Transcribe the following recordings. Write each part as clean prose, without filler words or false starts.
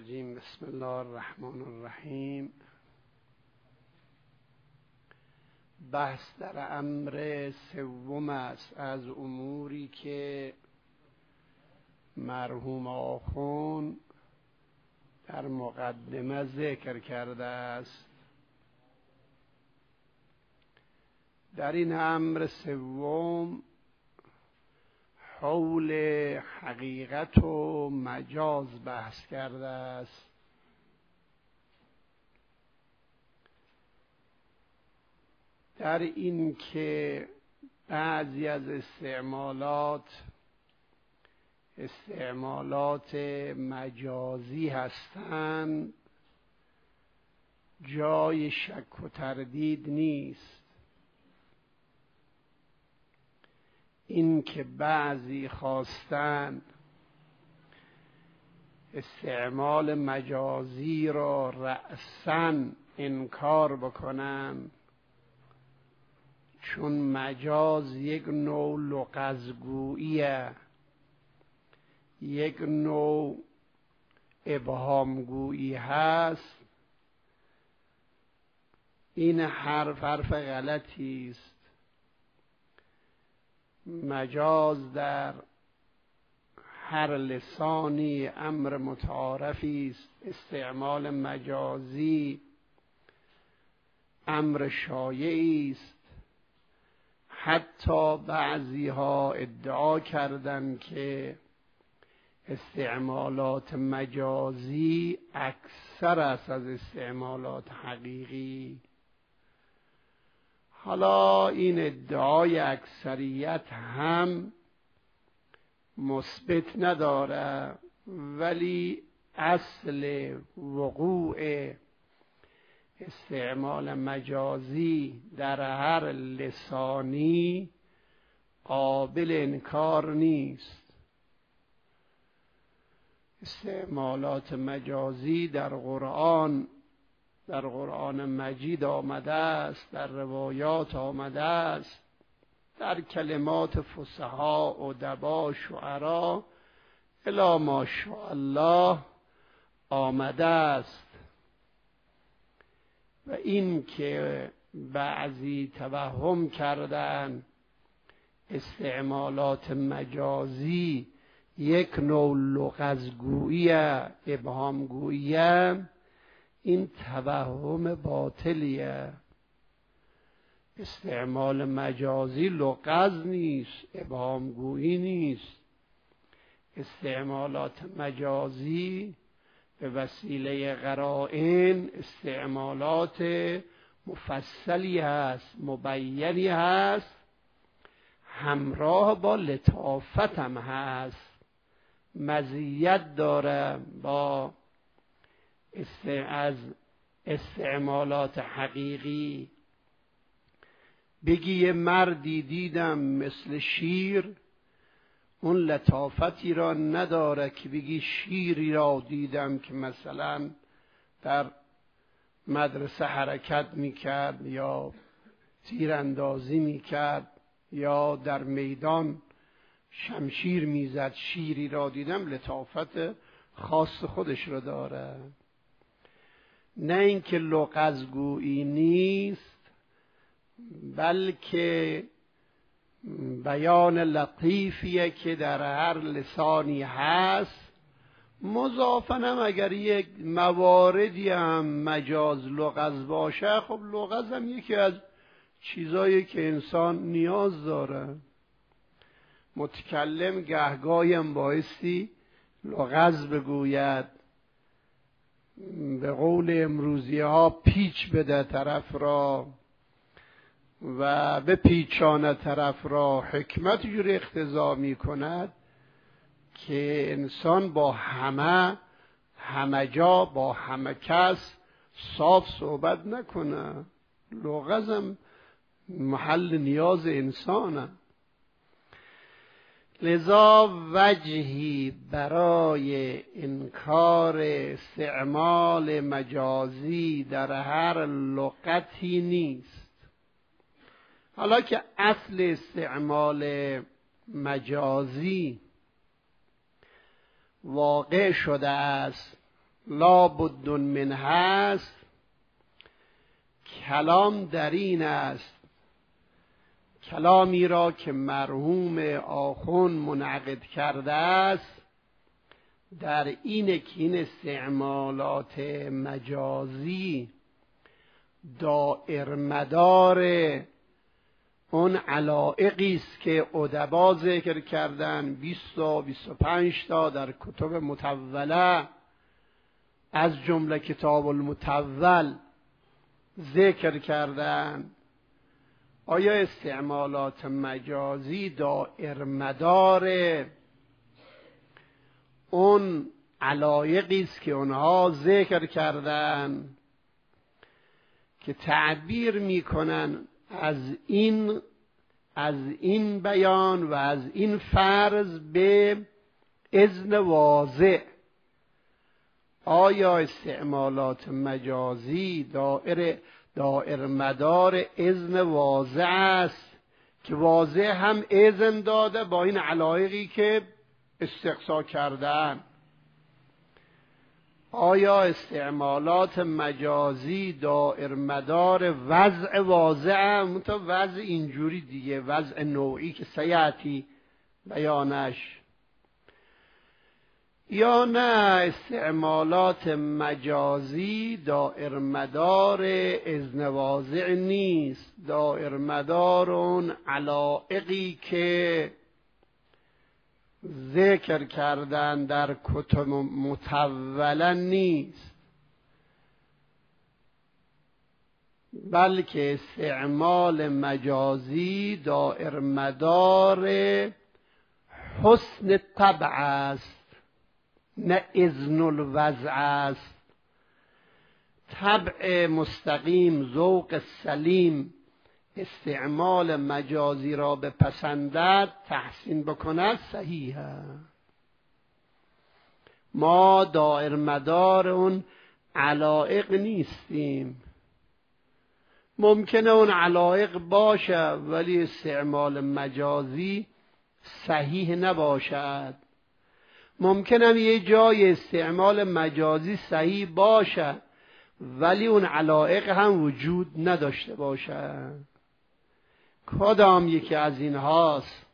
الرجیم. بسم الله الرحمن الرحیم. بحث در امر سوم است از اموری که مرحوم آخوند در مقدمه ذکر کرده است. در این امر سوم حول حقیقت و مجاز بحث کرده است. در این که بعضی از استعمالات مجازی هستند جای شک و تردید نیست. این که بعضی خواستند استعمال مجازی را رأساً انکار بکنند، چون مجاز یک نوع لغزگوییه، یک نوع ابهامگویی هست، این حرف غلطی است. مجاز در هر لسانی امر متعارفی است. استعمال مجازی امر شایعی است. حتی بعضی ها ادعا کردند که استعمالات مجازی اکثر است از استعمالات حقیقی. حالا این ادعای اکثریت هم مثبت نداره، ولی اصل وقوع استعمال مجازی در هر لسانی قابل انکار نیست. استعمالات مجازی در قرآن مجید آمده است، در روایات آمده است، در کلمات فصحا، ادبا، شعرا الی ما شاء الله آمده است. و این که بعضی توهم کردن استعمالات مجازی یک نوع لغزگویی، ابهامگویی، این توهم باطلیه. استعمال مجازی لغز نیست، ابهامگویی نیست. استعمالات مجازی به وسیله قرائن استعمالات مفصلی هست، مبینی هست، همراه با لطافت هم هست، مزیت داره با از استعمالات حقیقی. بگی یه مردی دیدم مثل شیر، اون لطافتی را نداره که بگی شیری را دیدم که مثلا در مدرسه حرکت میکرد یا تیراندازی میکرد یا در میدان شمشیر میزد. شیری را دیدم لطافت خاص خودش را داره. نه اینکه لغزگویی نیست، بلکه بیان لطیفیه که در هر لسانی هست. مضافاً هم اگر یک مواردی هم مجاز لغز باشه، خب لغز هم یکی از چیزایی که انسان نیاز داره. متکلم گهگاهی هم بایستی لغز بگوید، به قول امروزی ها پیچ بده طرف را و به پیچانه طرف را. حکمت جوری اقتضا می کند که انسان با همه جا با همه کس صاف صحبت نکنه. لغزم محل نیاز انسانه. لذا وجهی برای انکار استعمال مجازی در هر لغتی نیست. حالا که اصل استعمال مجازی واقع شده است لا بد من هست، کلام در این است، کلامی را که مرحوم آخوند منعقد کرده است در اینه که این استعمالات مجازی دائر مدار اون علایقی است که ادبا ذکر کردن، 20 تا 25 تا در کتب مطوله از جمله کتاب المطول ذکر کردن. آیا استعمالات مجازی دائر مدار اون علایقی است که اونها ذکر کردن که تعبیر میکنن از این بیان و از این فرض به اذن واضح؟ آیا استعمالات مجازی دائر مدار اذن واضح است که واضح هم اذن داده با این علایقی که استقصا کردن؟ آیا استعمالات مجازی دائر مدار وضع واضح هم تا وضع اینجوری دیگه، وضع نوعی که سیاتی بیانش، یا نه استعمالات مجازی دائر مدار اذن واضح نیست، دائر مدار اون علایقی که ذکر کردن در کتب مطوله نیست، بلکه استعمال مجازی دائر مدار حسن طبع است، نه اذن الوضع است. طبع مستقیم، ذوق سلیم استعمال مجازی را بپسندد، تحسین بکند، صحیح است. ما دائر مدار اون علایق نیستیم. ممکنه اون علایق باشه ولی استعمال مجازی صحیح نباشد. ممکنه یه جای استعمال مجازی صحیح باشه ولی اون علایق هم وجود نداشته باشه. کدام یکی از اینهاست؟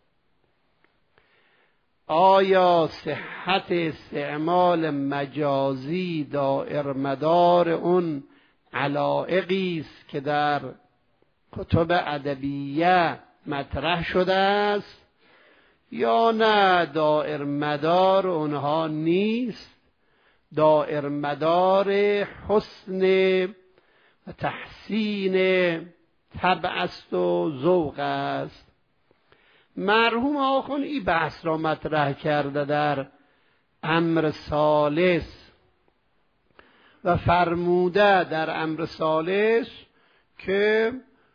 آیا صحت استعمال مجازی دائر مدار اون علایقی است که در کتب ادبیه مطرح شده است، یا نه دائر مدار اونها نیست، دائر مدار حسن و تحسین طبع است و ذوق است؟ مرحوم آخوند این بحث را مطرح کرده در امر ثالث و فرموده در امر ثالث که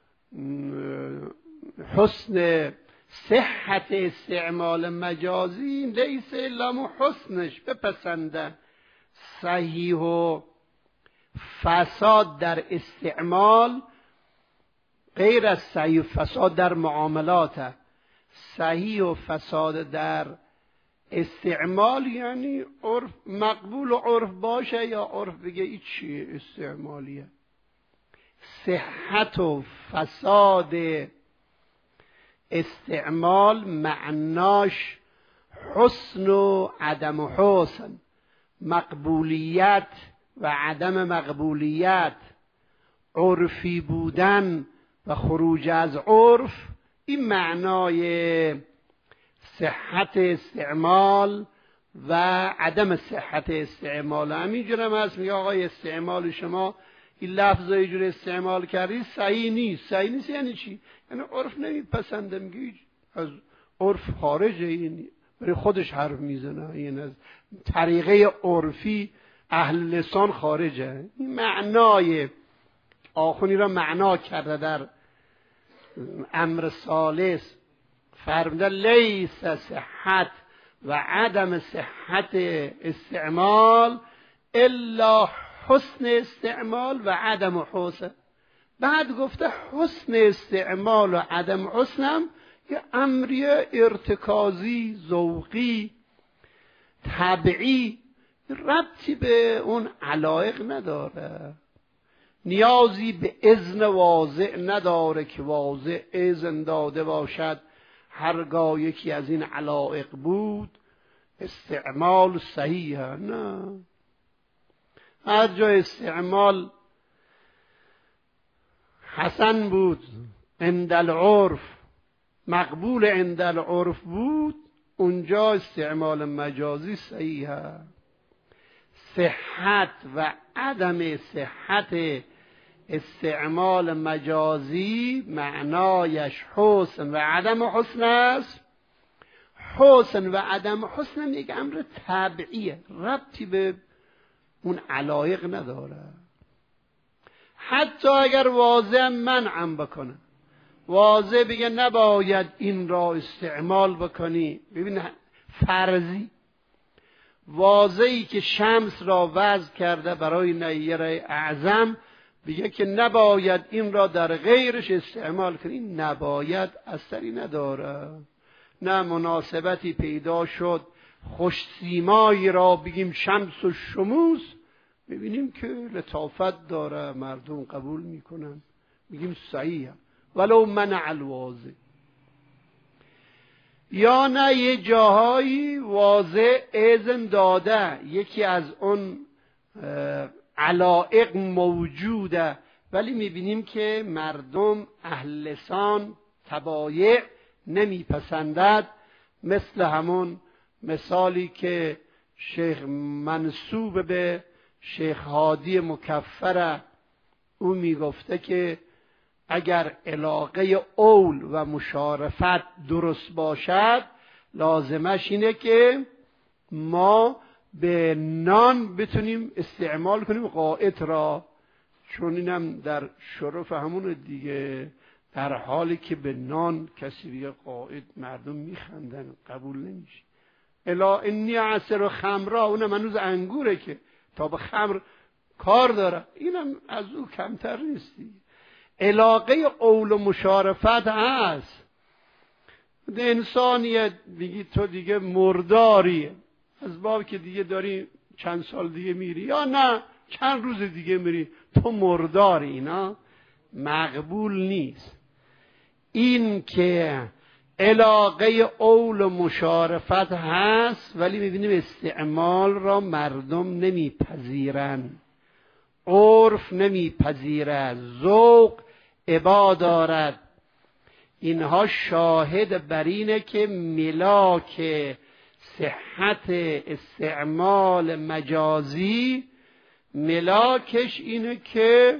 حسن صحت استعمال مجازی لیس الا حسنش بپسنده، صحیح و فساد در استعمال غیر از صحیح و فساد در معاملات. صحیح و فساد در استعمال یعنی عرف مقبول و عرف باشه یا عرف بگه این چیه استعمالیه. صحت و فساد استعمال معناش حسن و عدم حسن، مقبولیت و عدم مقبولیت، عرفی بودن و خروج از عرف. این معنای صحت استعمال و عدم صحت استعمال. همینجورم هست میگه آقای استعمال شما این لفظ رو اینجور استعمال کردی صحیح نیست. صحیح نیست یعنی چی؟ یعنی عرف نمیپسنده، میگه از عرف خارجه، این برای خودش حرف میزنه، این از طریقه عرفی اهل لسان خارجه. این معنای آخونی را معنا کرده در امر ثالث، فرموده لیس صحت و عدم صحت استعمال الا حسن استعمال و عدم حسن. بعد گفته حسن استعمال و عدم حسنم یه امری ارتکازی، ذوقی، طبعی، ربطی به اون علایق نداره، نیازی به اذن واضح نداره که واضح اذن داده باشد هرگاه یکی از این علایق بود استعمال صحیحه. نه، هر جا استعمال حسن بود، عند العرف مقبول، عند العرف بود، اونجا استعمال مجازی صحیحه. صحت و عدم صحت استعمال مجازی معنایش حسن و عدم حسن است. حسن و عدم حسن یک امر طبیعیه، ربطی به اون علایق نداره. حتی اگر واضح منعم بکنه، واضح بگه نباید این را استعمال بکنی، ببین فرضی واضحی که شمس را وضع کرده برای نیر اعظم، بگه که نباید این را در غیرش استعمال کنی، نباید اثری نداره. نه مناسبتی پیدا شد خوش سیمایی را بگیم شمس و شموس، میبینیم که لطافت داره، مردم قبول میکنن، میگیم صحیحه ولو منع الواضح. یا نه یه جاهایی واضح اذن داده، یکی از اون علایق موجوده، ولی میبینیم که مردم اهل لسان تبایع نمیپسندد. مثل همون مثالی که شیخ منسوب به شیخ هادی مکفر، او میگفته که اگر علاقه اول و مشارفت درست باشد، لازمش اینه که ما به نان بتونیم استعمال کنیم قائط را، چون اینم در شرف همون دیگه، در حالی که به نان کسی دیگه قائط مردم میخندن، قبول نمیشه. الا انی عصر خمرا، اونم هنوز انگوره که تا به خمر کار داره، اینم از او کمتر نیستی. علاقه اول و مشارفت هست. انسانیت بگی تو دیگه مرداریه، از باب که دیگه داری چند سال دیگه میری، یا نه چند روز دیگه میری، تو مرداری، اینا مقبول نیست. این که علاقه اول و مشارفت هست، ولی میبینیم استعمال را مردم نمیپذیرن، عرف نمیپذیرد، ذوق ابا دارد. اینها شاهد بر اینه که ملاک صحت استعمال مجازی، ملاکش اینه که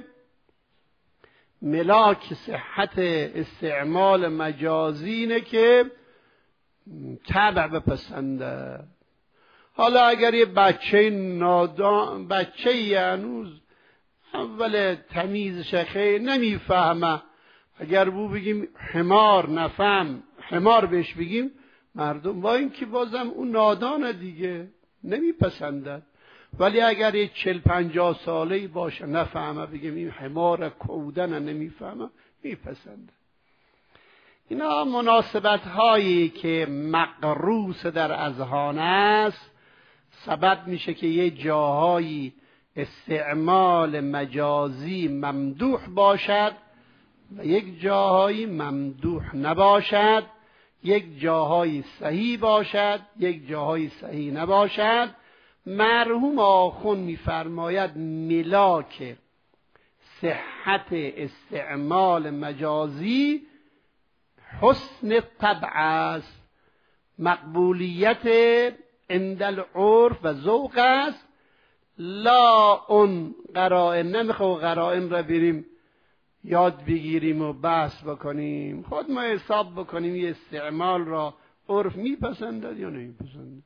ملاک صحت استعمال مجازی اینه که تبع بپسنده. حالا اگر یه بچه نادان، بچه هنوز اول تمیزش خیلی نمیفهمه، اگر بو بگیم حمار نفهم، حمار بهش بگیم، مردم با این که بازم اون نادانه دیگه نمیپسندن. ولی اگر یه 40-50 ساله‌ای باشه نفهمه، بگیم این حمار کودن نمیفهمه، میپسنده. اینا مناسبت هایی که مقروس در اذهان است، سبب میشه که یه جاهایی استعمال مجازی ممدوح باشد و یک جاهایی ممدوح نباشد، یک جاهایی صحیح باشد، یک جاهایی صحیح نباشد. مرحوم آخوند میفرماید ملاک صحت استعمال مجازی حسن طبع است، مقبولیت عند العرف و ذوق است. لا اون قرائن، نمیخواه قرائن را بریم یاد بگیریم و بحث بکنیم، خود ما حساب بکنیم یه استعمال را عرف میپسندد یا نمیپسندد.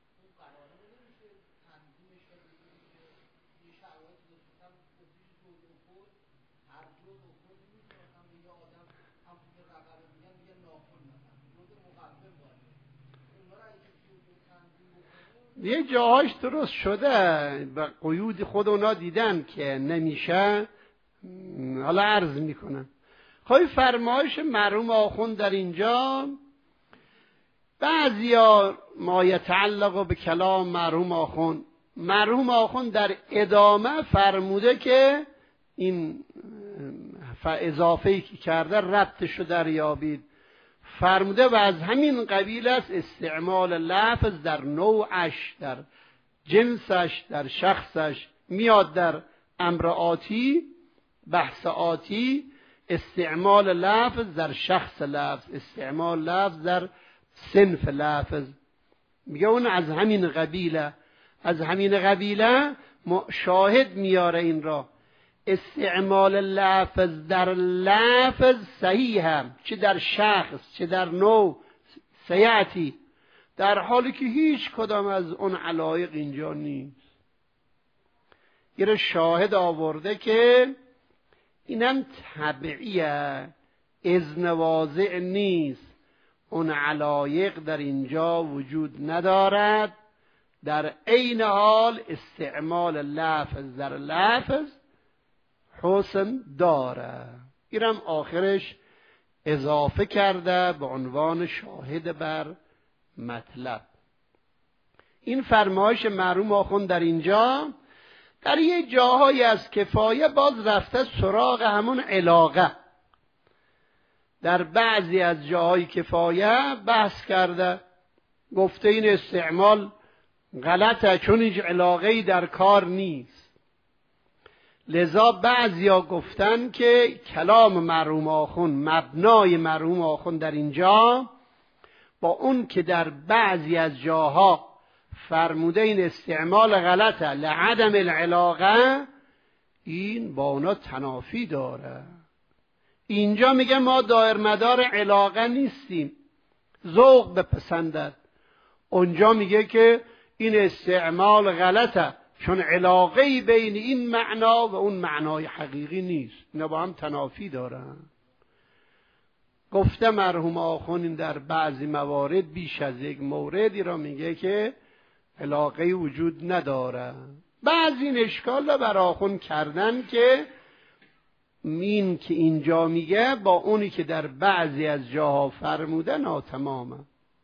یه جاهاش درست شده و قیود خود اونا دیدن که نمیشه، حالا عرض میکنم. خواهی فرمایش مرحوم آخوند در اینجا، بعضیا ما یتعلق به کلام مرحوم آخوند مرحوم آخوند در ادامه فرموده که این اضافه‌ای که کرده ربطش رو دریابید. فرموده و از همین قبیل است استعمال لفظ در نوعش، در جنسش، در شخصش. میاد در امر آتی، بحث آتی، استعمال لفظ در شخص لفظ، استعمال لفظ در صنف لفظ. میگه اون از همین قبیله. از همین قبیله شاهد میاره این را. استعمال لفظ در لفظ صحیح هم، چه در شخص چه در نوع، سیعتی، در حالی که هیچ کدام از اون علایق اینجا نیست. یه شاهد آورده که اینم طبعیه، اذن واضع نیست، اون علایق در اینجا وجود ندارد. در عین حال استعمال لفظ در لفظ حسن داره. اینم آخرش اضافه کرده به عنوان شاهد بر مطلب. این فرمایش مرحوم آخوند در اینجا در یه جاهایی از کفایه باز رفته سراغ همون علاقه. در بعضی از جاهای کفایه بحث کرده، گفته این استعمال غلطه چون هیچ علاقه‌ای در کار نیست. لذا بعضیا گفتن که کلام مرحوم آخوند، مبنای مرحوم آخوند در اینجا با اون که در بعضی از جاها فرموده این استعمال غلطه لعدم العلاقه، این با اونا تنافی داره. اینجا میگه ما دایر مدار علاقه نیستیم، ذوق بپسندد. اونجا میگه که این استعمال غلطه چون علاقه‌ای بین این معنا و اون معنای حقیقی نیست. اینا با هم تنافی دارن. گفته مرحوم آخوند در بعضی موارد بیش از یک موردی را میگه که علاقه‌ای وجود نداره. بعضی این اشکال را بر آخوند کردن که این که اینجا میگه با اونی که در بعضی از جاها فرموده ناتمامه،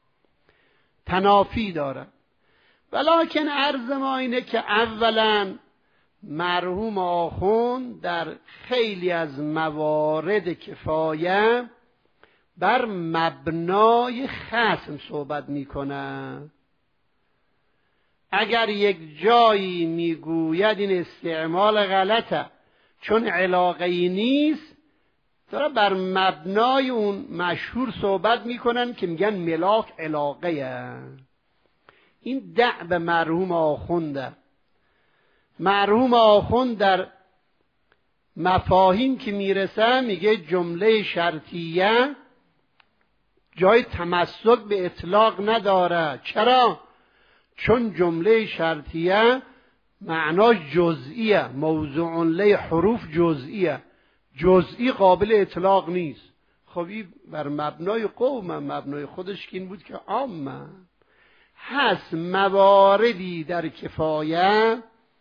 تنافی داره. ولکن عرض ما اینه که اولا مرحوم آخوند در خیلی از موارد کفایه بر مبنای خصم صحبت میکنه. اگر یک جایی میگوید این استعمال غلطه چون علاقه‌ای نیست، داره بر مبنای اون مشهور صحبت میکنن که میگن ملاک علاقه. این دعب مرحوم آخونده. مرحوم آخوند در مفاهیم که میرسه میگه جمله شرطیه جای تمسک به اطلاق نداره. چرا؟ چون جمله شرطیه معناش جزئیه، موضوع لی حروف جزئیه، جزئی قابل اطلاق نیست. خب این بر مبنای قوم، مبنای خودش که این بود که عامه. هست مواردی در کفایه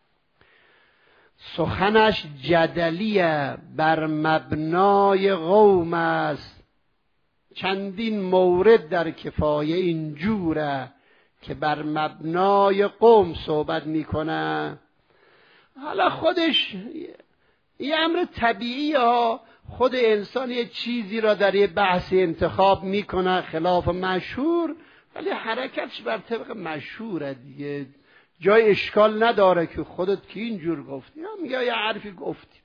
سخنش جدلیه، بر مبنای قوم است. چندین مورد در کفایه اینجوره که بر مبنای قوم صحبت میکنه. حالا خودش یه امر طبیعی ها، خود انسان یه چیزی را در یه بحث انتخاب میکنه خلاف مشهور، ولی حرکتش بر طبق مشهوره دیگه. جای اشکال نداره که خودت که اینجور گفتی یا میگه یه حرفی گفتی.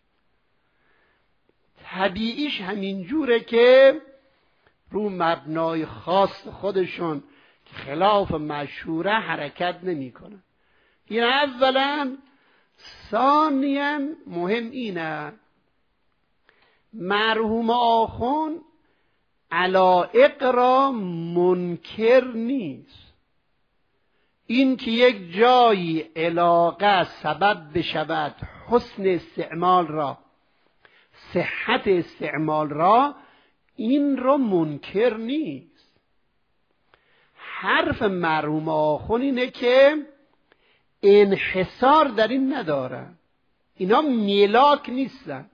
طبیعیش همینجوره که رو مبنای خاص خودشون که خلاف مشهوره حرکت نمی کنن. این اولا. ثانیاً مهم اینه مرحوم آخوند علایق را منکر نیست. این که یک جایی علاقه سبب بشود حسن استعمال را، صحت استعمال را، این را منکر نیست. حرف مرحوم آخوند اینه که انحصار در این ندارن، اینا ملاک نیستن.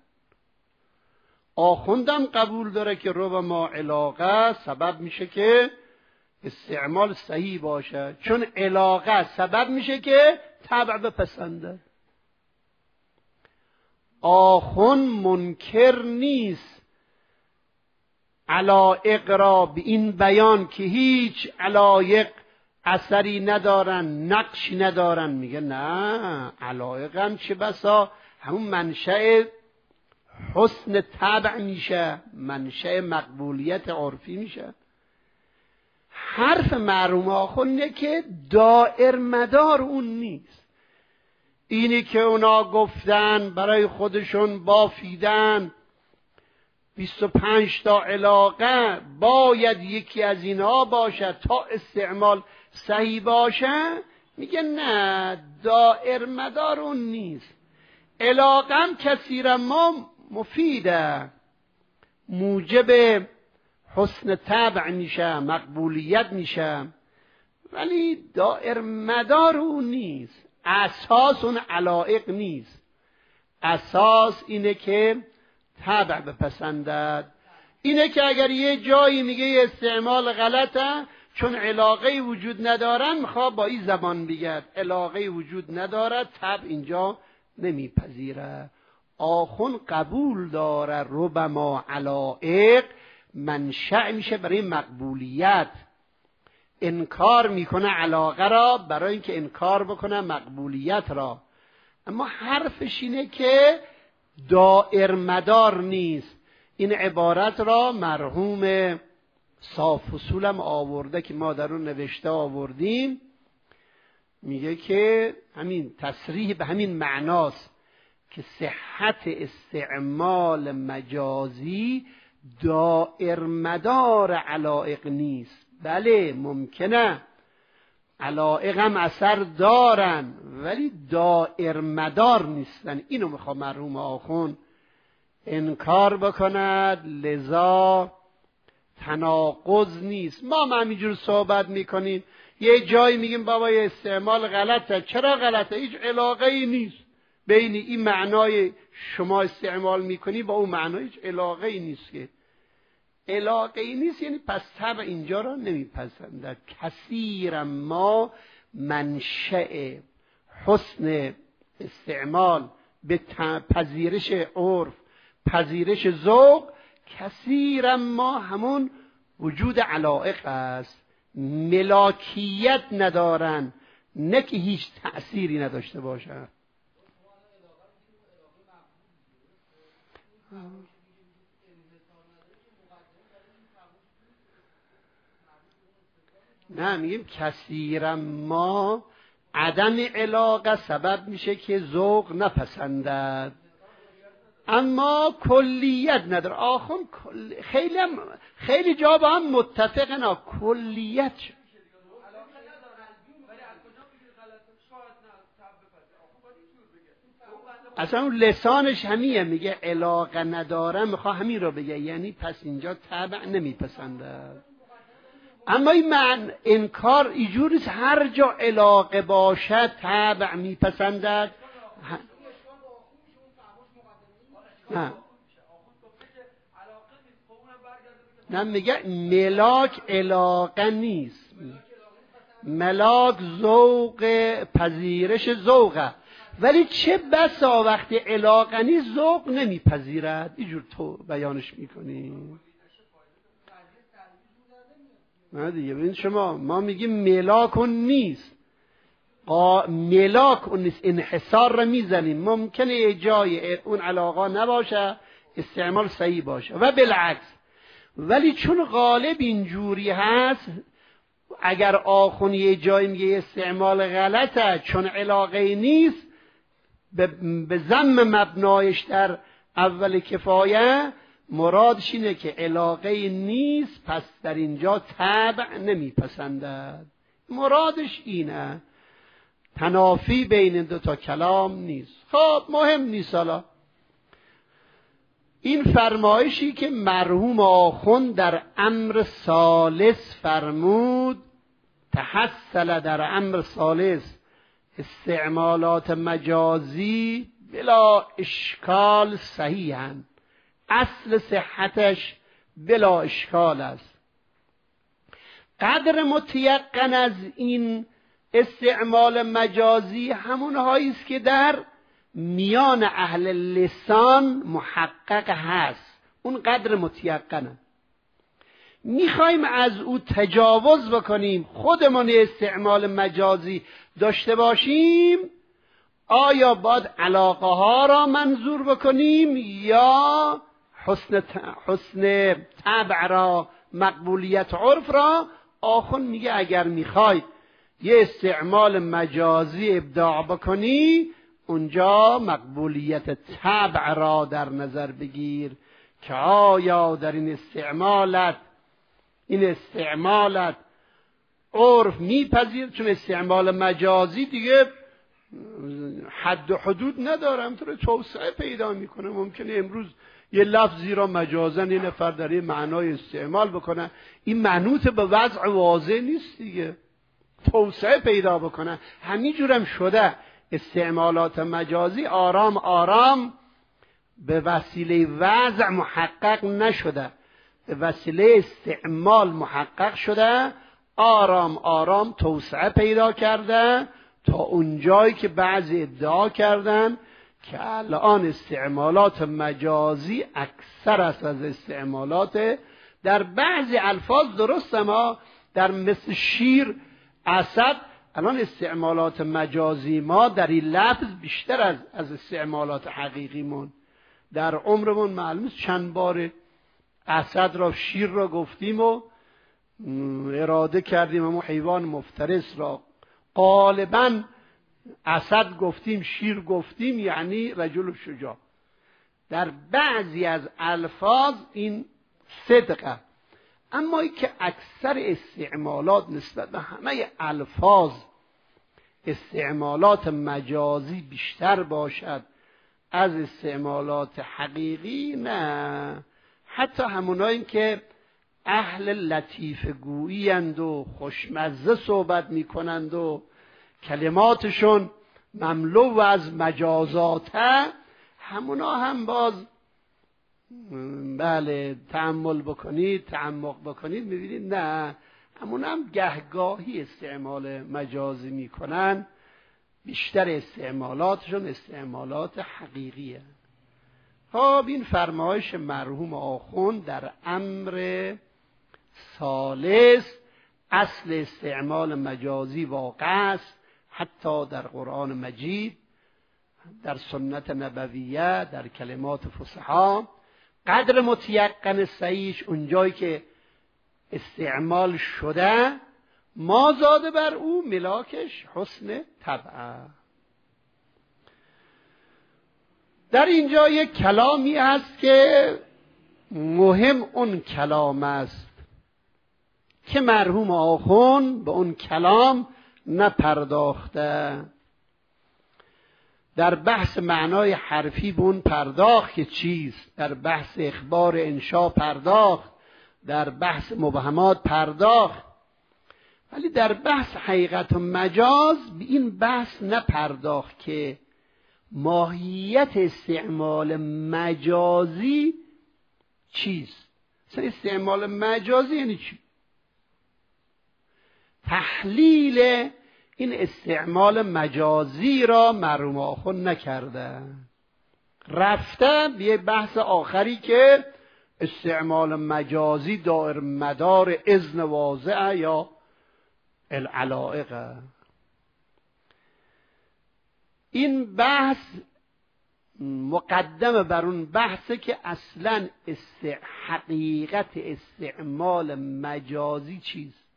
آخوندم قبول داره که ربما علاقه سبب میشه که استعمال صحیح باشه، چون علاقه سبب میشه که طبع بپسندد. آخون منکر نیست علایق را به این بیان که هیچ علایق اثری ندارن، نقشی ندارن. میگه نه، علایق هم چه بسا همون منشأ حسن طبع میشه، منشأ مقبولیت عرفی میشه. حرف مرحوم آخونده که دائر مدار اون نیست. اینی که اونا گفتن برای خودشون بافیدن 25 تا علاقه باید یکی از اینها باشد تا استعمال صحیح باشه، میگه نه، دائر مدار اون نیست. علاقه هم کثیرا ما مفیده، موجب حسن طبع میشه، مقبولیت میشه، ولی دائر مدار اون نیست. اساس اون علایق نیست. اساس اینه که طبع بپسندد. اینه که اگر یه جایی میگه استعمال غلطه چون علاقه وجود ندارن، میخواد با این زبان بگه علاقه وجود ندارد، طبع اینجا نمیپذیره. آخون قبول داره ربما علایق منشأ میشه برای مقبولیت، انکار میکنه علاقه را برای اینکه انکار بکنه مقبولیت را. اما حرفش اینه که دائر مدار نیست. این عبارت را مرحوم صاف اصولم آورده که ما در اون نوشته آوردیم، میگه که همین تصریح به همین معناست که صحت استعمال مجازی دائر مدار علایق نیست. بله ممکنه علایق هم اثر دارن ولی دائر مدار نیستن. اینو میخواد مرحوم آخون انکار بکند. لذا تناقض نیست. ما همینجور صحبت میکنیم، یه جایی میگیم بابا یه استعمال غلطه. چرا غلطه؟ هیچ علاقه ای نیست بین این معنای شما استعمال میکنی با اون معنای، هیچ علاقه ای نیست. که علاقه ای نیست یعنی پس طبع اینجا را نمیپسندد. کثیر ما منشأ حسن استعمال به پذیرش عرف، پذیرش ذوق، کثیر ما همون وجود علایق است. ملاکیت ندارن، نه که هیچ تأثیری نداشته باشن. نه، میگیم کثیرا ما عدم علاقه سبب میشه که ذوق نپسندد، اما کلیت نداره. آخون خیلی جا با هم متفقن. کلیت اصلا اون لسانش همیه، میگه علاقه نداره، میخواه همین رو بگه، یعنی پس اینجا طبع نمیپسنده. اما این معنی انکار اینجوریست هر جا علاقه باشد طبع میپسندد. نه میگه ملاک علاقه نیست، ملاک ذوق، پذیرش ذوقه. ولی چه بسا وقتی علاقه نیست ذوق نمیپذیرد. اینجور تو بیانش میکنی. نه دیگه ببین شما، ما میگیم ملاک اون نیست، ملاک اون نیست، انحصار رو میزنیم. ممکنه یه جای اون علاقه نباشه استعمال صحیح باشه و بالعکس. ولی چون غالب اینجوری هست، اگر آخون یه جای میگه استعمال غلطه چون علاقه نیست، به ضم مبنایش در اول کفایه مرادش اینه که علاقه نیست، پس در اینجا طبع نمیپسندد. مرادش اینه، تنافی بین دو تا کلام نیست. خب مهم نیست. حالا این فرمایشی که مرحوم آخون در امر ثالث فرمود، تحصل در امر ثالث استعمالات مجازی بلا اشکال صحیحن، اصل صحتش بلا اشکال است. قدر متیقن از این استعمال مجازی همونهایی است که در میان اهل لسان محقق هست، اون قدر متیقنه. میخوایم از او تجاوز بکنیم، خودمون استعمال مجازی داشته باشیم، آیا باید علاقه ها را منظور بکنیم یا حسن طبع را، مقبولیت عرف را؟ آخوند میگه اگر میخوای یه استعمال مجازی ابداع بکنی، اونجا مقبولیت طبع را در نظر بگیر که آیا در این استعمالت عرف میپذیر، چون استعمال مجازی دیگه حد و حدود نداره، همطور توسعه پیدا میکنه. ممکنه امروز یه لفظی را مجازن یه نفر در یه معنای استعمال بکنه، این منوط به وضع واضح نیست دیگه، توسعه پیدا بکنه. همینجورم شده استعمالات مجازی آرام آرام به وسیله وضع محقق نشده، به وسیله استعمال محقق شده، آرام آرام توسعه پیدا کرده تا اونجایی که بعضی ادعا کردن که الان استعمالات مجازی اکثر است از استعمالات در بعضی الفاظ. درست، اما در مثل شیر، اسد، الان استعمالات مجازی ما در این لفظ بیشتر از استعمالات حقیقیمون. در عمرمون معلوم است چند بار اسد را، شیر را گفتیم و اراده کردیم اما حیوان مفترس را غالباً اسد گفتیم، شیر گفتیم، یعنی رجل شجاع. در بعضی از الفاظ این صدقه، اما ای که اکثر استعمالات نسبت به همه الفاظ استعمالات مجازی بیشتر باشد از استعمالات حقیقی، نه. حتی همونایی که اهل لطیف گویی اند و خوشمزه صحبت میکنند و کلماتشون مملو از مجازاته، همونا هم باز بله تأمل بکنید، تعمق بکنید، میبینید نه، همونا هم گهگاهی استعمال مجازی میکنن، بیشتر استعمالاتشون استعمالات حقیقیه. خب این فرمایش مرحوم آخوند در امر ثالث، اصل استعمال مجازی واقع است، حتی در قرآن مجید، در سنت نبویه، در کلمات فصحا. قدر متیقن صحیحش اونجایی که استعمال شده، ما زاده بر او ملاکش حسن طبع. در اینجا یک کلامی هست که مهم اون کلام است که مرحوم آخوند به اون کلام نپرداخته. در بحث معنای حرفی به اون پرداخت که چیست، در بحث اخبار انشا پرداخت، در بحث مبهمات پرداخت، ولی در بحث حقیقت و مجاز به این بحث نپرداخت که ماهیت استعمال مجازی چیست. استعمال مجازی یعنی چی؟ تحلیل این استعمال مجازی را مرحوم آخوند نکرده، رفته به یه بحث آخری که استعمال مجازی دائر مدار اذن واضحه یا العلائقه. این بحث مقدمه بر اون بحثه که اصلا حقیقت استعمال مجازی چیست.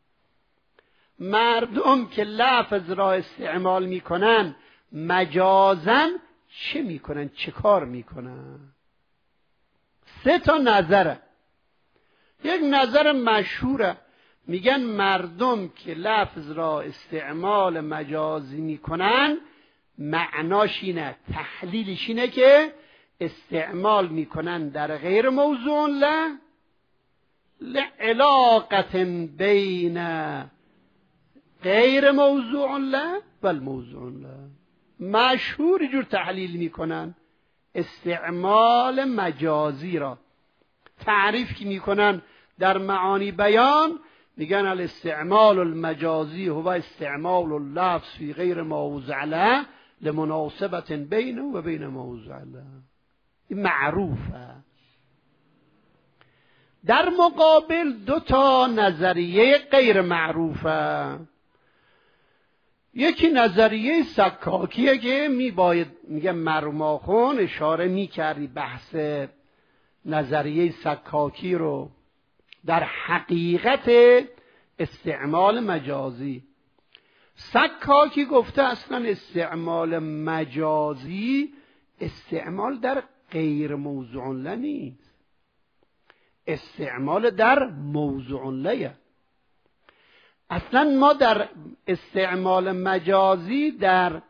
مردم که لفظ را استعمال میکنن مجازن چه میکنن، چه کار میکنن؟ سه تا نظره. یک نظر مشهوره، میگن مردم که لفظ را استعمال مجازی میکنن معناش اینه، تحلیلش اینه که استعمال میکنن در غیر موضوع لعلاقت بین غیر موضوع له و الموضوع له. مشهور جور تحلیل میکنن استعمال مجازی را. تعریف که میکنن در معانی بیان، میگن الاستعمال المجازی هو استعمال اللفظ فی غیر موضع له لمناسبت بینه و بین موضع له. این معروفه. در مقابل دو تا نظریه غیر معروفه. یکی نظریه سکاکیه که میگه مرماخون اشاره میکردی بحث نظریه سکاکی رو در حقیقت استعمال مجازی. سکاکی گفته اصلا استعمال مجازی استعمال در غیر موضوع له نیست، استعمال در موضوع له. اصلا ما در استعمال مجازی در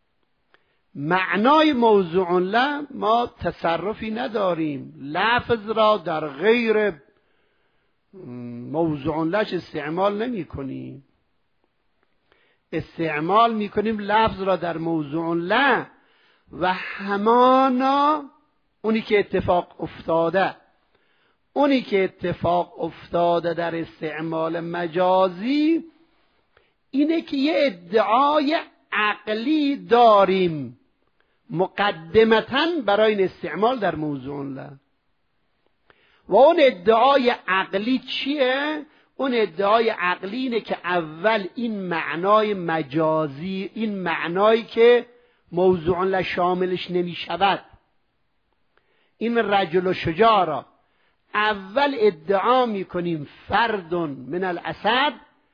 معنای موضوع له ما تصرفی نداریم. لفظ را در غیر موضوع لهش استعمال نمی کنیم، استعمال می کنیم لفظ را در موضوع له. و همانا اونی که اتفاق افتاده در استعمال مجازی اینه که یه ادعای عقلی داریم مقدمتاً برای این استعمال در موضوع له. و اون ادعای عقلی چیه؟ اون ادعای عقلی اینه که اول این معنای مجازی، این معنایی که موضوع له شاملش نمی شود، این رجل و شجاع را اول ادعا می کنیم فرد من الاسد.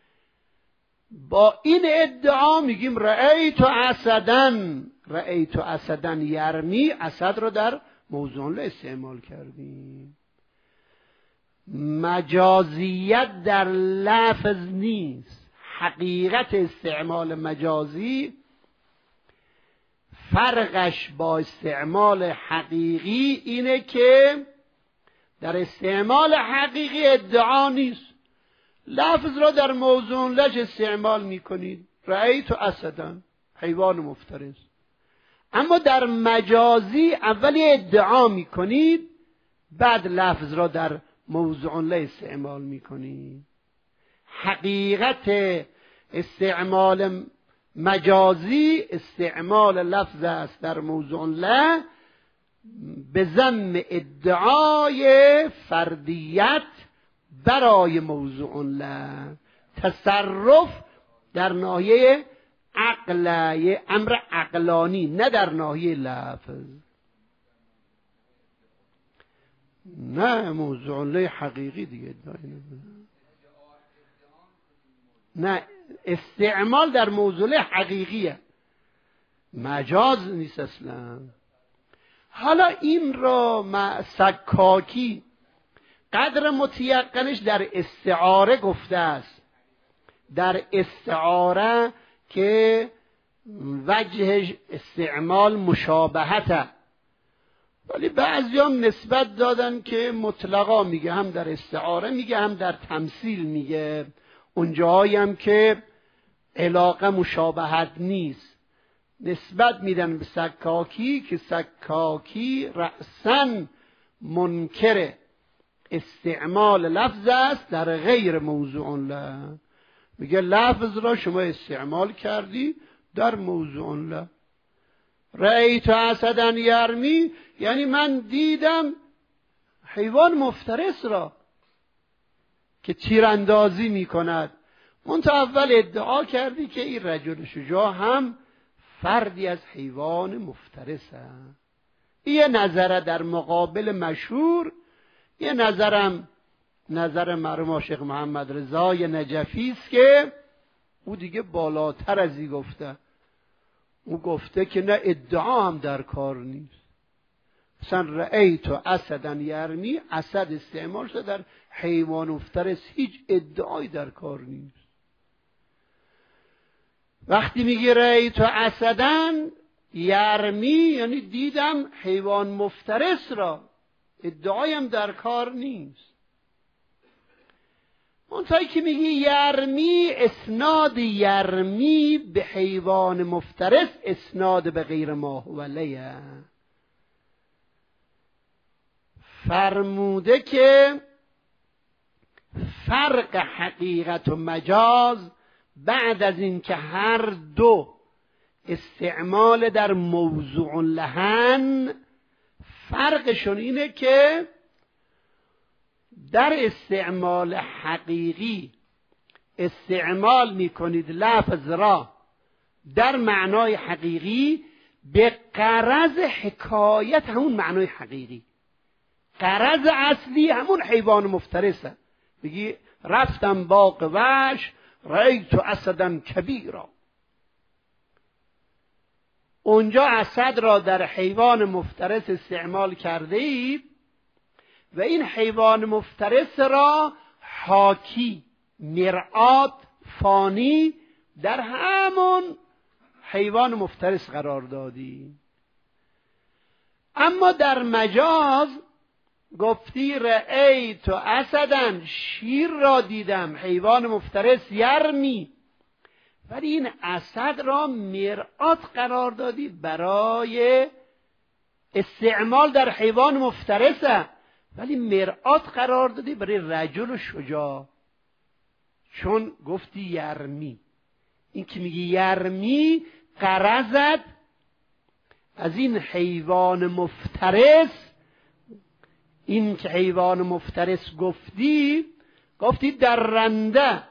با این ادعا میگیم رأیت اسدن یرمی، اسد رو در موضوع له استعمال کردیم. مجازیت در لفظ نیست. حقیقت استعمال مجازی فرقش با استعمال حقیقی اینه که در استعمال حقیقی ادعا نیست، لفظ را در موضوع لهش استعمال میکنید، رأیت اسدن، حیوان مفترس. اما در مجازی اولی ادعا میکنید بعد لفظ را در موضوع له استعمال میکنید. حقیقت استعمال مجازی استعمال لفظ است در موضوع له به ضمن ادعای فردیت برای موضوع له. تصرف در ناحیه عقل، امر عقلانی، نه در ناحیه لفظ. نه موضوع له حقیقی دیگه نه، استعمال در موضوع له حقیقیه، مجاز نیست اصلا. حالا این را سکاکی قدر متیقنش در استعاره گفته است، در استعاره که وجه استعمال مشابهته، ولی بعضی هم نسبت دادن که مطلقا میگه، هم در استعاره میگه هم در تمثیل میگه. اونجایی هم که علاقه مشابهت نیست نسبت میدن به سکاکی که سکاکی رأساً منکر استعمال لفظ است در غیر موضوع له. میگه لفظ را شما استعمال کردی در موضوع له. رأیت اسدا یرمی یعنی من دیدم حیوان مفترس را که تیراندازی میکند. منتها اول ادعا کردی که این رجل شجاع هم فردی از حیوان مفترس است. یه نظر در مقابل مشهور، یه نظرم نظر مرحوم شیخ محمد رضا نجفی است که او دیگه بالاتر از این گفته. او گفته که نه ادعا هم در کار نیست. مثلا رأیت اسدا یرمی، اسد استعمال شده در حیوان مفترس، هیچ ادعایی در کار نیست. وقتی میگه رأیت اسدا یرمی یعنی دیدم حیوان مفترس را، ادعایی هم در کار نیست. اونطایی که میگی یرمی، اسناد یرمی به حیوان مفترس اسناد به غیر ما هو له. فرموده که فرق حقیقت و مجاز بعد از اینکه هر دو استعمال در موضوع لهن، فرقشون اینه که در استعمال حقیقی استعمال میکنید لفظ را در معنای حقیقی به غرض حکایت همون معنای حقیقی. غرض اصلی همون حیوان مفترسه. بگی رفتم باغ وحش رأیت اسدا کبیرا، اونجا اسد را در حیوان مفترس استعمال کرده اید و این حیوان مفترس را حاکی، مرآت، فانی در همون حیوان مفترس قرار دادی. اما در مجاز گفتی رأیت اسدا، شیر را دیدم، حیوان مفترس یرمی، ولی این اسد را مرآت قرار دادی برای استعمال در حیوان مفترسه، ولی مرآت قرار دادی برای رجل شجاع، چون گفتی یرمی. این که میگی یرمی غرضت از این حیوان مفترس، این که حیوان مفترس گفتی درنده،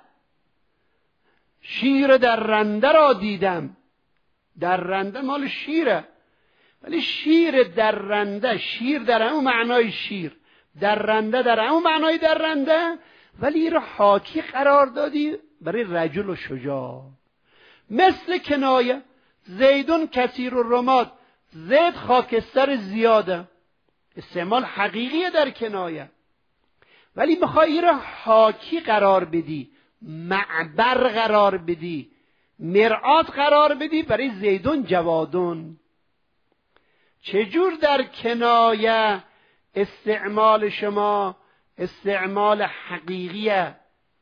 شیر درنده را دیدم. درنده مال شیره، ولی شیر درنده، شیر در همون معنای شیر، درنده در همون معنای درنده، ولی این را حاکی قرار دادی برای رجل و شجاع. مثل کنایه زیدون کثیر الرماد، زید خاکستر زیاده، استعمال حقیقیه در کنایه، ولی میخوای این را حاکی قرار بدی، معبر قرار بدی، مرآت قرار بدی برای زیدون جوادون. چجور در کنایه استعمال شما استعمال حقیقیه،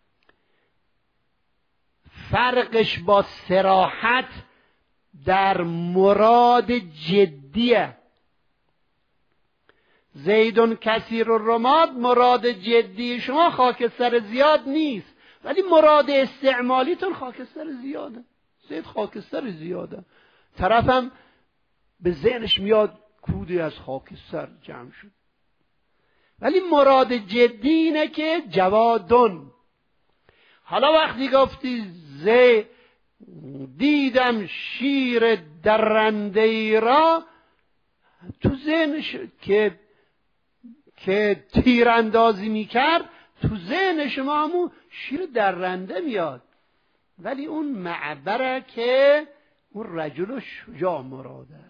فرقش با صراحت در مراد جدیه. زیدون کثیر الرماد مراد جدی شما خاکستر زیاد نیست، ولی مراد استعمالیتون خاکستر زیاده. زید خاکستر زیاده، طرفم به ذهنش میاد کودی از خاکستر جمع شد، ولی مراد جدی اینه که جوادون. حالا وقتی گفتی دیدم شیر درنده را، تو ذهنش که تیراندازی میکرد، تو ذهن شما همون شیر درنده میاد، ولی اون معبره که اون رجل شجاع مراده.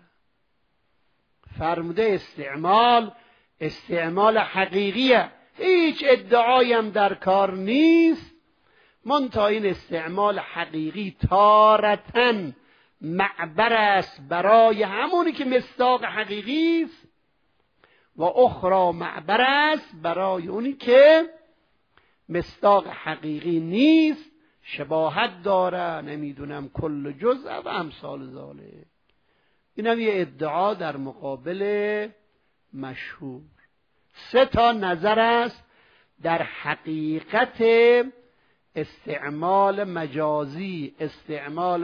فرموده استعمال حقیقیه، هیچ ادعایی هم در کار نیست، منتها این استعمال حقیقی تارتن معبر است برای همونی که مصداق حقیقی است و اخرى معبر است برای اونی که مصداق حقیقی نیست، شباهت داره، نمیدونم کل جزء و امثال ذالک. اینم یه ادعا در مقابل مشهور. 3 نظر است در حقیقت استعمال مجازی. استعمال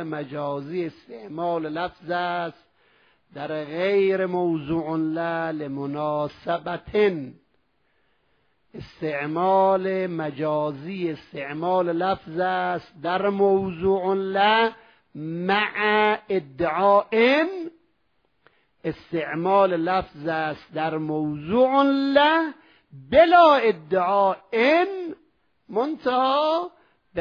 لفظ است در غیر موضوع له لمناسبتن. استعمال مجازی استعمال لفظ است در موضوع له مع ادعاء. استعمال لفظ است در موضوع له بلا ادعاء، منتها به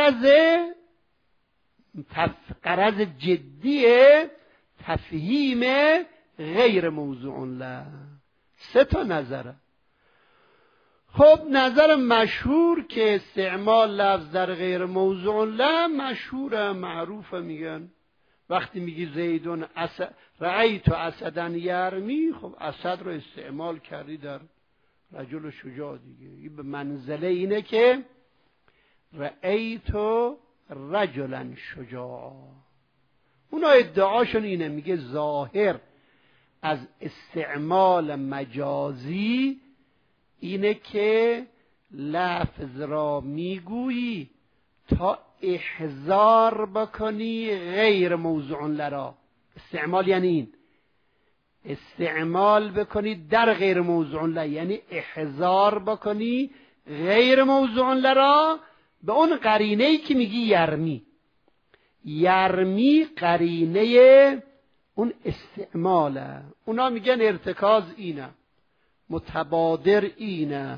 غرض جدی تفهیم غیر موضوع له. 3 نظره. خب نظر مشهور که استعمال لفظ در غیر موضوع له مشهوره، معروفه. میگن وقتی میگی زیدون رأیت اسدا یرمی، خب اسد رو استعمال کردی در رجل شجاع دیگه. این به منزله اینه که رأیت رجلا شجاع. اونا ادعاشون اینه، میگه ظاهر از استعمال مجازی اینه که لفظ را میگویی تا احضار بکنی غیر موضوع لرا. استعمال یعنی این، استعمال بکنی در غیر موضوع لرا، یعنی احضار بکنی غیر موضوع لرا به اون قرینه‌ای که میگی یرمی. یرمی قرینه اون استعماله. اونا میگن ارتکاز اینه، متبادر اینه.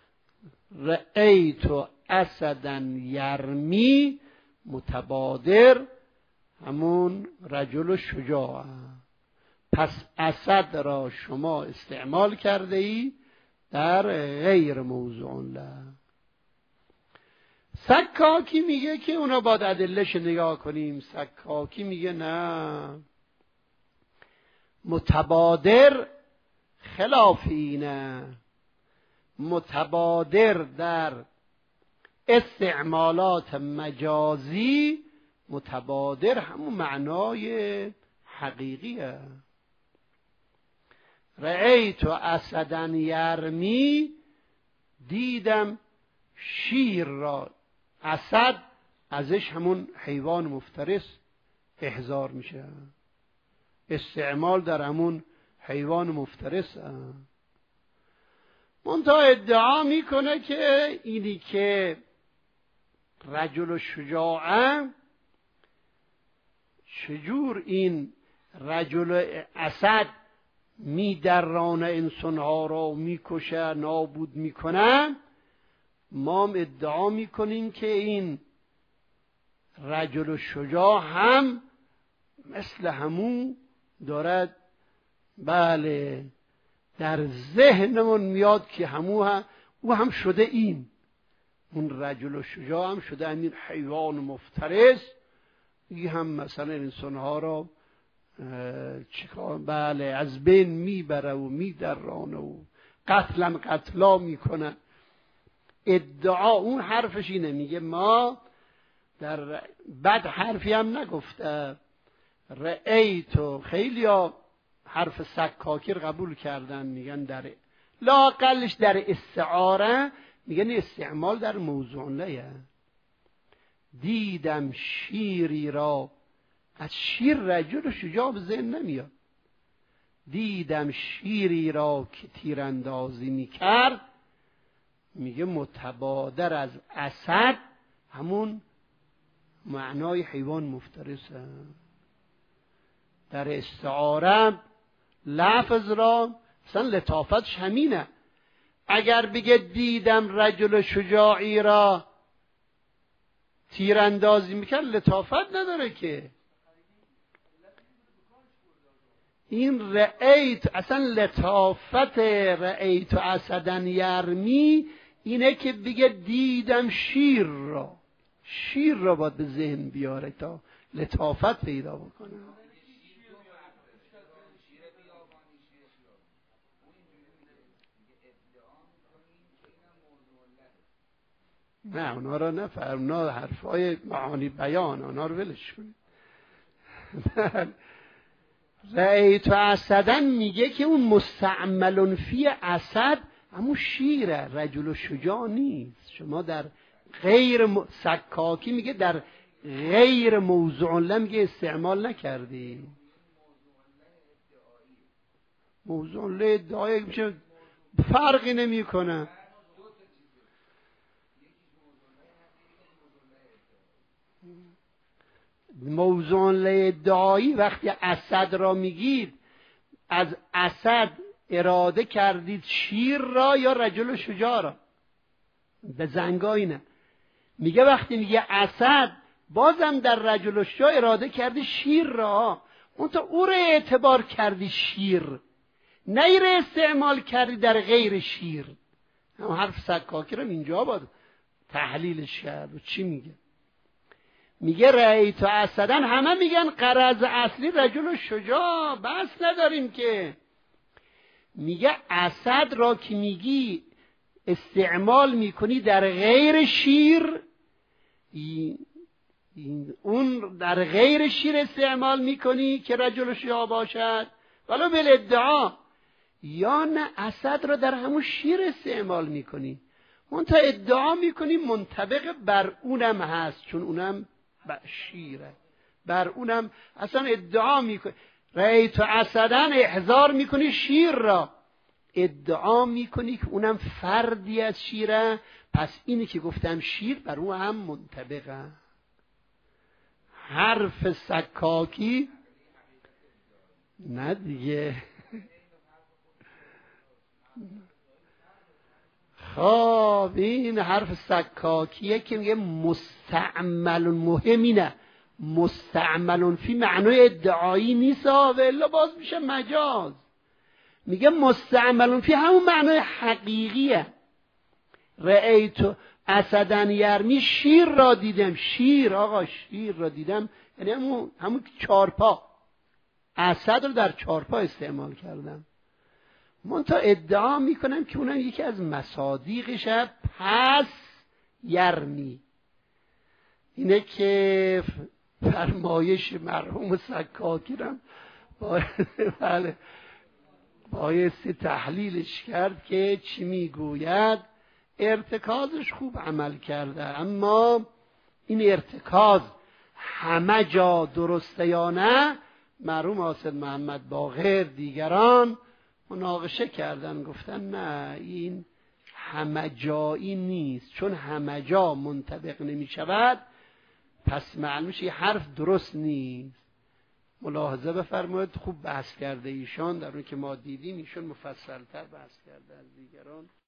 رأیت اسدا یرمی، متبادر همون رجل شجاع. پس اسد را شما استعمال کرده ای در غیر موضوع له. سکاکی میگه که اونا باید ادلهش نگاه کنیم. سکاکی میگه نه، متبادر خلاف اینه. متبادر در استعمالات مجازی، متبادر همون معنای حقیقیه. رأیت اسدا یرمی، دیدم شیر را. اسد ازش همون حیوان مفترس احضار میشه، استعمال در همون حیوان مفترس. منتها ادعا میکنه که اینی که رجل شجاعه، چجور این رجل اسد میدرانه انسانها را میکشه، نابود میکنه. ما هم ادعا میکنیم که این رجل شجاع هم مثل همون دارد، بله، در ذهنمون میاد که او هم شده این، اون رجل شجاع هم شده همین حیوان مفترس. این هم مثلا انسانها را چیکار، بله، از بین میبره و میدرانه و قتلا میکنه. ادعا اون حرفش اینه. میگه ما در بد حرفی هم نگفته. رأیتو خیلی ها حرف سکاکی رو قبول کردن، میگن در لااقلش در استعاره میگن استعمال در موضوع لیه. دیدم شیری را، از شیر رجل شجاع به ذهن نمیاد. دیدم شیری را که تیراندازی میکرد، میگه متبادر از اسد همون معنای حیوان مفترسه. در استعاره لفظ را مثلا لطافتش همینه. اگر بگه دیدم رجل شجاعی را تیراندازی میکرد، لطافت نداره که. این رأیت، اصلا لطافت رأیت اسدا یرمی اینه که بگه دیدم شیر را. شیر را باید به ذهن بیاره تا لطافت پیدا بکنه. نه اونا را نفهم، اونا حرفای معانی بیان، اونا رو ولش کنید. رأیت اسدا میگه که اون مستعمل فی اسد همون شیره، رجل شجاع نیست. شما در غیر سکاکی میگه در غیر موضوع له میگه استعمال نکردی. موضوع له ادعایی میشه، فرقی نمی کنه. موضوع له ادعایی وقتی اسد را میگید، از اسد اراده کردید شیر را یا رجل شجاع را؟ به زنگایی نه. میگه وقتی میگه اسد، بازم در رجل شجاع اراده کردی شیر را، اون تو او را اعتبار کردی شیر، نه ای را استعمال کردی در غیر شیر. هم حرف سکاکی را اینجا باید تحلیلش کرد. و چی میگه؟ میگه رأیت اسدا، همه میگن غرض اصلی رجل شجاع، بس نداریم که. میگه اسد را که میگی استعمال میکنی در غیر شیر، اون در غیر شیر استعمال میکنی که رجل شجاع باشد، ولو بالادعا، یا نه اسد را در همون شیر استعمال میکنی. منتها ادعا میکنیم منطبق بر اونم هست، چون اونم شیره، بر اونم اصلا ادعا میکنی. رأیت اسدن احضار میکنی شیر را، ادعا میکنی که اونم فردی از شیره، پس اینی که گفتم شیر بر اون هم منطبقه. حرف سکاکی نه دیگه. خب این حرف سکاکیه که میگه مستعمل مهمی، نه مستعمل فی معنای ادعایی نیست، و الا باز میشه مجاز. میگه مستعمل فی همون معنای حقیقیه. رأیت اسدن یرمی، شیر را دیدم. شیر آقا، شیر را دیدم یعنی همون چارپا، اسد رو در چارپا استعمال کردم. منتها ادعا میکنم که اونم یکی از مصادیقشه. پس یرمی اینه که فرمایش مرحوم سکاکی رم بله بایستی تحلیلش کرد که چی میگوید. ارتکازش خوب عمل کرده، اما این ارتکاز همه جا درسته یا نه، مرحوم حاسد محمد باقر دیگران مناقشه کردن، گفتن نه این همه جایی نیست، چون همه جا منطبق نمی شود پس معلومش یه حرف درست نیست. ملاحظه بفرمایید، خوب بحث کرده ایشان، در اون که ما دیدیم ایشان مفصلتر بحث کرده از دیگران.